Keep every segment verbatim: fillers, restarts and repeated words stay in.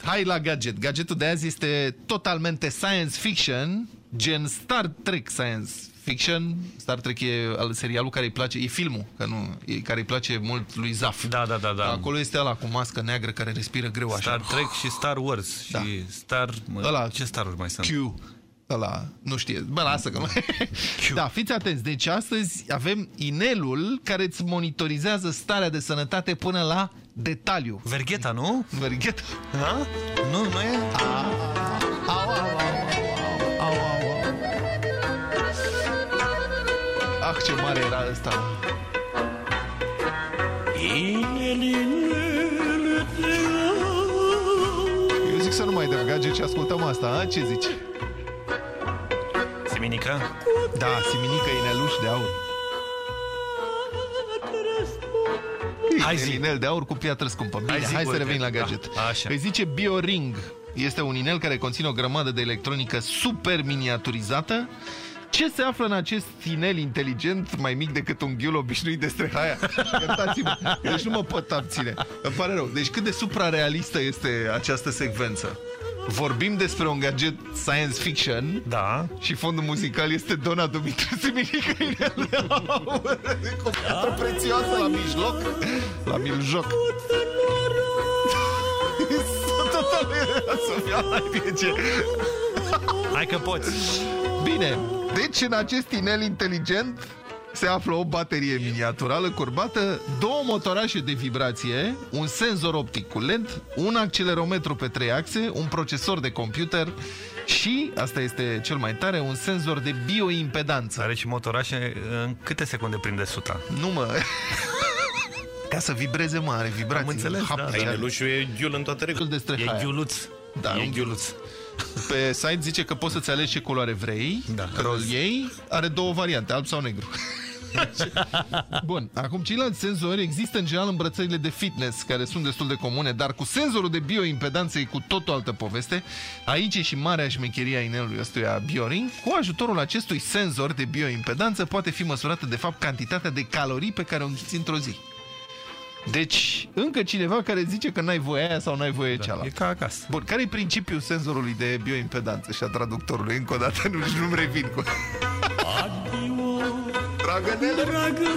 hai la gadget. Gadgetul de azi este totalmente science fiction, gen Star Trek science fiction. Star Trek e al serialul care îi place, e filmul, că nu, e, care îi place mult lui Zaf. Da, da, da, da. Acolo este ăla cu mască neagră care respiră greu așa. Star Trek și Star Wars. Da. Și Star... Mă, ăla, ce Star-uri mai sunt? Q. Ăla, nu știe. Bă, lasă că nu. Da, fiți atenți. Deci astăzi avem inelul care îți monitorizează starea de sănătate până la detaliu. Vergheta, nu? Vergheta? Da? Nu, nu e? Au, au, au, au, au. Ah, ce mare era ăsta. Eu zic să nu mai dăm gadget și ascultăm asta, a? Ce zici? Siminica? Da, Siminica, ineluș de aur. Hai zi. Inel de aur cu piatră scumpă. Bine, hai, hai să revenim la gadget. Da, așa. Îi zice BioRing. Este un inel care conține o grămadă de electronică super miniaturizată. Ce se află în acest inel inteligent, mai mic decât un ghiul obișnuit de strehaia? Iertați-mă, deci nu mă pot abține. Îmi pare rău. Deci cât de suprarealistă este această secvență? Vorbim despre un gadget science fiction, da, și fondul muzical este Dona Dumitru Siminica, inel de aur, cu piatră prețioasă la mijloc. La mijloc. Hai că poți. Bine, deci în acest inel inteligent se află o baterie miniaturală curbată, două motorașe de vibrație, un senzor optic cu led, un accelerometru pe trei axe, un procesor de computer și, asta este cel mai tare, un senzor de bioimpedanță. Are și motorașe. În câte secunde prinde suta? Nu, mă... Ca să vibreze, mă, are vibrații. Am înțeles, da. Inelușul e ghiul în toată regulă. E ghiuluț. Da, e ghiuluț. Pe site zice că poți să-ți alegi ce culoare vrei, da, rol ei, are două variante, alb sau negru. Bun, acum ceilalți senzori există în general în brățările de fitness, care sunt destul de comune, dar cu senzorul de bioimpedanță e cu tot o altă poveste. Aici e și marea șmecheria inelului ăstuia BioRing. Cu ajutorul acestui senzor de bioimpedanță poate fi măsurată de fapt cantitatea de calorii pe care o înghiți într-o zi. Deci, încă cineva care zice că n-ai voie aia sau n-ai voie da, cealaltă. E ca acasă. Bun, care e principiul senzorului de bioimpedanță și a traductorului? Încă o dată nu, nu-mi revin cu... Adio, dragă Nele, dragă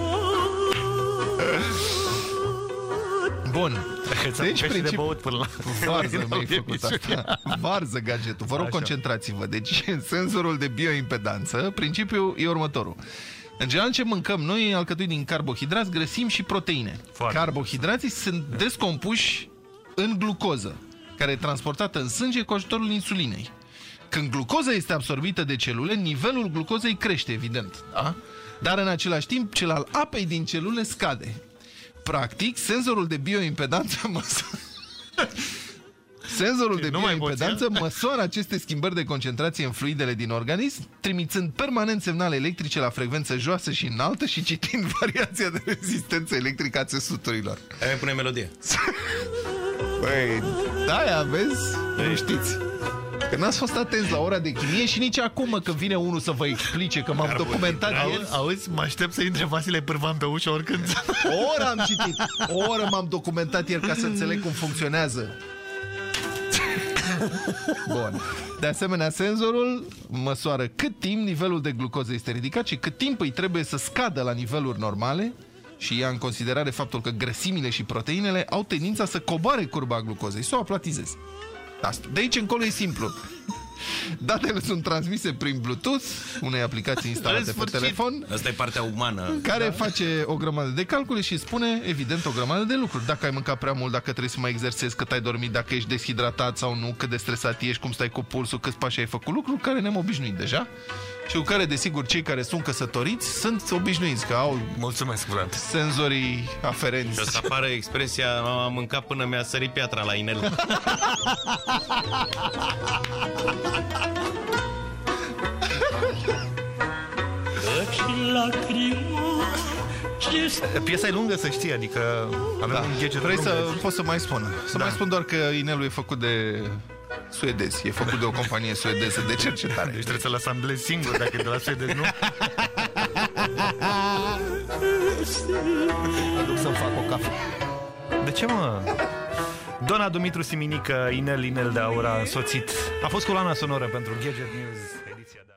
Bun. Deci, principiul... de băut până la... Varză mi-ai făcut asta. Varză gadgetul. Vă rog, concentrați-vă. Deci, în senzorul de bioimpedanță, principiul e următorul. În general, ce mâncăm noi e alcătuit din carbohidrați, grăsimi și proteine. Foarte Carbohidrații sunt descompuși în glucoză, care e transportată în sânge cu ajutorul insulinei. Când glucoza este absorbită de celule, nivelul glucozei crește, evident. Da? Dar în același timp, cel al apei din celule scade. Practic, senzorul de bioimpedanță măsoară... Senzorul de bioimpedanță măsoară aceste schimbări de concentrație în fluidele din organism, trimițând permanent semnale electrice la frecvență joasă și înaltă și citind variația de rezistență electrică a țesuturilor. Aia pune melodie. Băi, da, vezi? Nu știți. Că n-ați fost atenți la ora de chimie și nici acum când vine unul să vă explice că m-am documentat ieri. Auzi, mă aștept să intre Vasile Pârvan pe ușă oricând. O oră am citit, o oră m-am documentat ieri ca să înțeleg cum funcționează. Bun. De asemenea, senzorul măsoară cât timp nivelul de glucoză este ridicat și cât timp îi trebuie să scadă la niveluri normale și ia în considerare faptul că grăsimile și proteinele au tendința să coboare curba glucozei, să o aplatizeze. De aici încolo e simplu. Datele sunt transmise prin Bluetooth, unei aplicații instalate pe telefon. Asta e partea umană. Care da. face o grămadă de calcule și spune, evident, o grămadă de lucruri. Dacă ai mâncat prea mult, dacă trebuie să mai exersezi, cât ai dormit, dacă ești deshidratat sau nu, cât de stresat ești, cum stai cu pulsul, câți pași ai făcut, lucruri care ne-am obișnuit deja. Și cu care, desigur, cei care sunt căsătoriți sunt obișnuiți, că au mulțumesc, Vlad. senzorii aferenți. Și o să apară expresia, am mâncat până mi-a sărit piatra la inel. Piesa e lungă, să știi, adică avem da. un gadget. Vrei să pot să mai spun? Să da. mai spun doar că inelul e făcut de suedezi. E făcut de o companie suedeză de cercetare. Deci trebuie să-l asamblezi singur dacă e de la suedezi, nu? Aduc să-mi fac o cafea. De ce, mă? Dona Dumitru Siminică, Inel, Inel de Aur a însoțit. A fost coloana sonoră pentru Gadget News, ediția de